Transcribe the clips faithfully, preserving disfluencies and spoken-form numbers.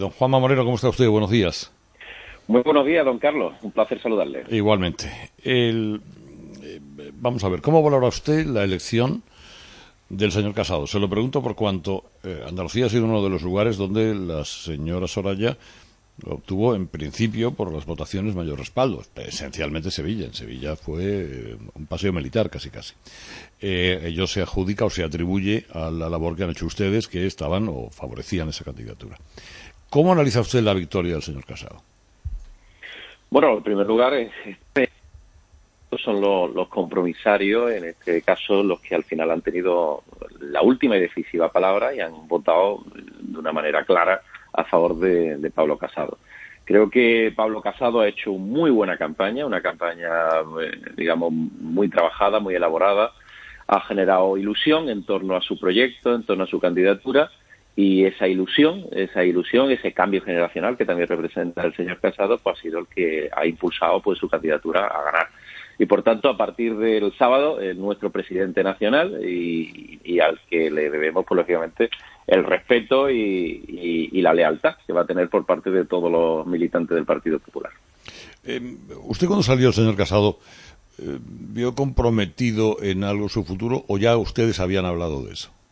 Don Juanma Moreno, ¿cómo está usted? Buenos días. Muy buenos días, don Carlos. Un placer saludarle. Igualmente. El, eh, vamos a ver, ¿cómo valora usted la elección del señor Casado? Se lo pregunto por cuanto eh, Andalucía ha sido uno de los lugares donde la señora Soraya obtuvo, en principio, por las votaciones, mayor respaldo. Esencialmente Sevilla. En Sevilla fue eh, un paseo militar, casi casi. Eh, ello se adjudica o se atribuye a la labor que han hecho ustedes, que estaban o favorecían esa candidatura. ¿Cómo analiza usted la victoria del señor Casado? Bueno, en primer lugar, este, son los, los compromisarios, en este caso los que al final han tenido la última y decisiva palabra y han votado de una manera clara a favor de, de Pablo Casado. Creo que Pablo Casado ha hecho muy buena campaña, una campaña, digamos, muy trabajada, muy elaborada, ha generado ilusión en torno a su proyecto, en torno a su candidatura. Y esa ilusión, esa ilusión, ese cambio generacional que también representa el señor Casado, pues ha sido el que ha impulsado pues su candidatura a ganar. Y por tanto, a partir del sábado, eh, nuestro presidente nacional y, y al que le debemos, pues lógicamente, el respeto y, y, y la lealtad que va a tener por parte de todos los militantes del Partido Popular. Eh, ¿Usted cuando salió el señor Casado eh, vio comprometido en algo su futuro o ya ustedes habían hablado de eso?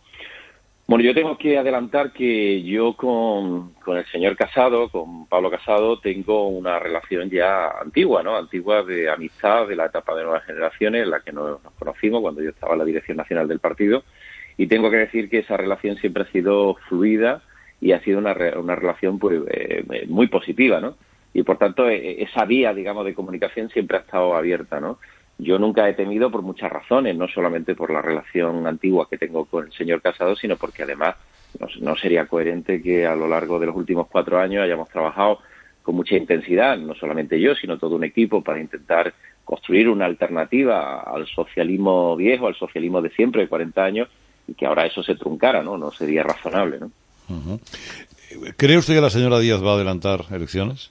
Bueno, yo tengo que adelantar que yo con, con el señor Casado, con Pablo Casado, tengo una relación ya antigua, ¿no? Antigua de amistad de la etapa de Nuevas Generaciones, en la que nos, nos conocimos cuando yo estaba en la dirección nacional del partido. Y tengo que decir que esa relación siempre ha sido fluida y ha sido una, una relación pues, eh, muy positiva, ¿no? Y por tanto, esa vía, digamos, de comunicación siempre ha estado abierta, ¿no? Yo nunca he temido por muchas razones, no solamente por la relación antigua que tengo con el señor Casado, sino porque además no, no sería coherente que a lo largo de los últimos cuatro años hayamos trabajado con mucha intensidad, no solamente yo, sino todo un equipo, para intentar construir una alternativa al socialismo viejo, al socialismo de siempre, de cuarenta años, y que ahora eso se truncara, ¿no? No sería razonable, ¿no? Uh-huh. ¿Cree usted que la señora Díaz va a adelantar elecciones?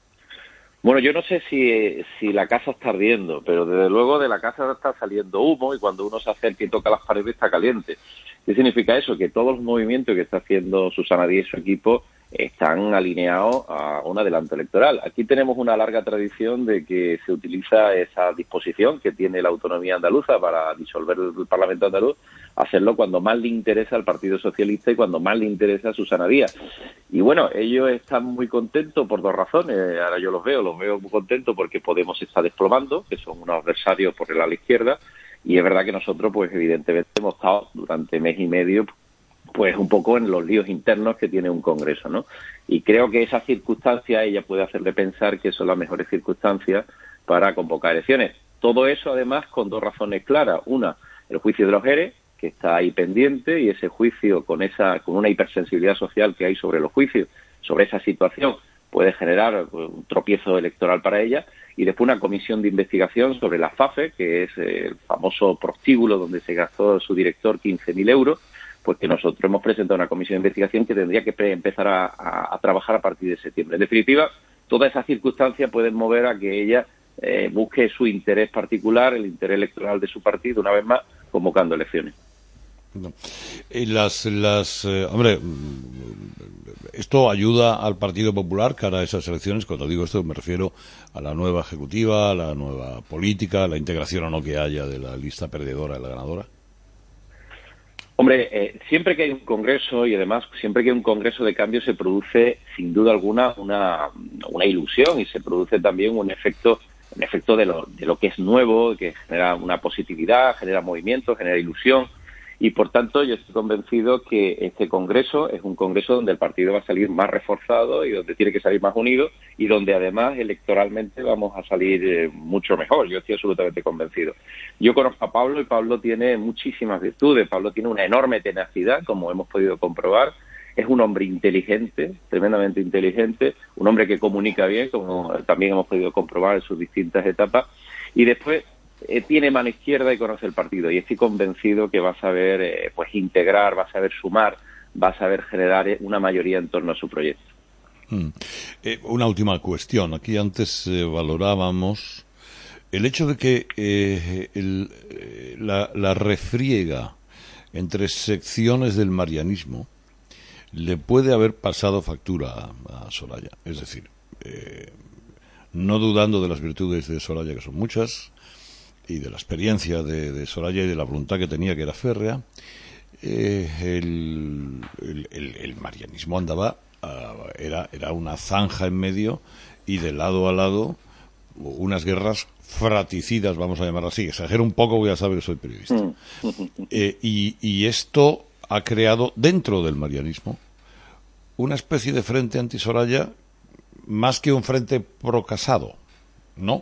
Bueno, yo no sé si, si la casa está ardiendo, pero desde luego de la casa está saliendo humo y cuando uno se acerca y toca las paredes está caliente. ¿Qué significa eso? Que todos los movimientos que está haciendo Susana Díaz y su equipo están alineados a un adelanto electoral. Aquí tenemos una larga tradición de que se utiliza esa disposición que tiene la autonomía andaluza para disolver el Parlamento andaluz, hacerlo cuando más le interesa al Partido Socialista y cuando más le interesa a Susana Díaz. Y bueno, ellos están muy contentos por dos razones. Ahora yo los veo, los veo muy contentos porque Podemos está desplomando, que son unos adversarios por el ala izquierda, y es verdad que nosotros, pues evidentemente, hemos estado durante mes y medio pues un poco en los líos internos que tiene un Congreso, ¿no? Y creo que esas circunstancias ella puede hacerle pensar que son las mejores circunstancias para convocar elecciones. Todo eso, además, con dos razones claras. Una, el juicio de los ERE, que está ahí pendiente, y ese juicio, con esa con una hipersensibilidad social que hay sobre los juicios, sobre esa situación, puede generar un tropiezo electoral para ella. Y después una comisión de investigación sobre la FAFE, que es el famoso prostíbulo donde se gastó su director quince mil euros, pues que nosotros hemos presentado una comisión de investigación que tendría que empezar a, a, a trabajar a partir de septiembre. En definitiva, todas esas circunstancias pueden mover a que ella eh, busque su interés particular, el interés electoral de su partido, una vez más, convocando elecciones. No. Y las, las, eh, hombre, esto ayuda al Partido Popular cara a esas elecciones. Cuando digo esto me refiero a la nueva ejecutiva, a la nueva política, a la integración o no que haya de la lista perdedora y la ganadora. Hombre, eh, siempre que hay un congreso y además siempre que hay un congreso de cambio se produce sin duda alguna una, una ilusión y se produce también un efecto, un efecto de lo, de lo que es nuevo, que genera una positividad, genera movimiento, genera ilusión. Y, por tanto, yo estoy convencido que este Congreso es un Congreso donde el partido va a salir más reforzado y donde tiene que salir más unido y donde, además, electoralmente vamos a salir eh, mucho mejor. Yo estoy absolutamente convencido. Yo conozco a Pablo y Pablo tiene muchísimas virtudes. Pablo tiene una enorme tenacidad, como hemos podido comprobar. Es un hombre inteligente, tremendamente inteligente, un hombre que comunica bien, como también hemos podido comprobar en sus distintas etapas. Y después Eh, tiene mano izquierda y conoce el partido y estoy convencido que va a saber eh, pues integrar, va a saber sumar, va a saber generar una mayoría en torno a su proyecto. Mm. Eh, una última cuestión. Aquí antes eh, valorábamos el hecho de que eh, el, eh, la, la refriega entre secciones del marianismo le puede haber pasado factura a, a Soraya. Es decir, eh, no dudando de las virtudes de Soraya, que son muchas, y de la experiencia de, de Soraya y de la voluntad que tenía, que era férrea, eh, el, el, el, el marianismo andaba, uh, era, era una zanja en medio, y de lado a lado unas guerras fraticidas, vamos a llamar así. Exagero un poco, porque ya sabe que soy periodista. Eh, y, y esto ha creado dentro del marianismo una especie de frente anti-Soraya, más que un frente pro-Casado, ¿no?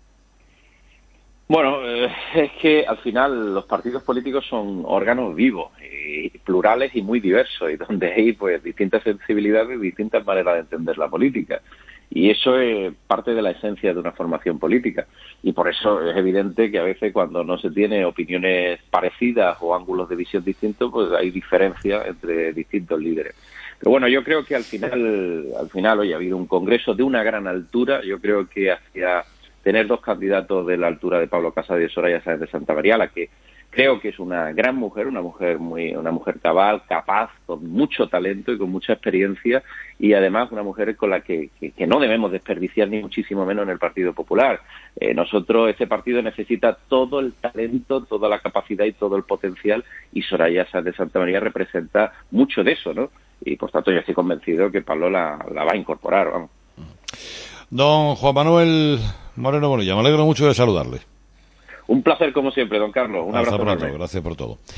Bueno, eh, es que al final los partidos políticos son órganos vivos, y plurales y muy diversos, y donde hay pues distintas sensibilidades y distintas maneras de entender la política. Y eso es parte de la esencia de una formación política. Y por eso es evidente que a veces cuando no se tiene opiniones parecidas o ángulos de visión distintos, pues hay diferencias entre distintos líderes. Pero bueno, yo creo que al final, al final hoy ha habido un congreso de una gran altura. Yo creo que hacia tener dos candidatos de la altura de Pablo Casado y de Soraya Sáenz de Santamaría, la que creo que es una gran mujer, una mujer muy, una mujer cabal, capaz, con mucho talento y con mucha experiencia, y además una mujer con la que, que, que no debemos desperdiciar ni muchísimo menos en el Partido Popular. Eh, nosotros, este partido necesita todo el talento, toda la capacidad y todo el potencial, y Soraya Sáenz de Santamaría representa mucho de eso, ¿no? Y por tanto yo estoy convencido que Pablo la, la va a incorporar, vamos. Don Juan Manuel Moreno Bonilla, me alegro mucho de saludarle. Un placer como siempre, don Carlos. Un Hasta abrazo pronto, enorme. gracias por todo.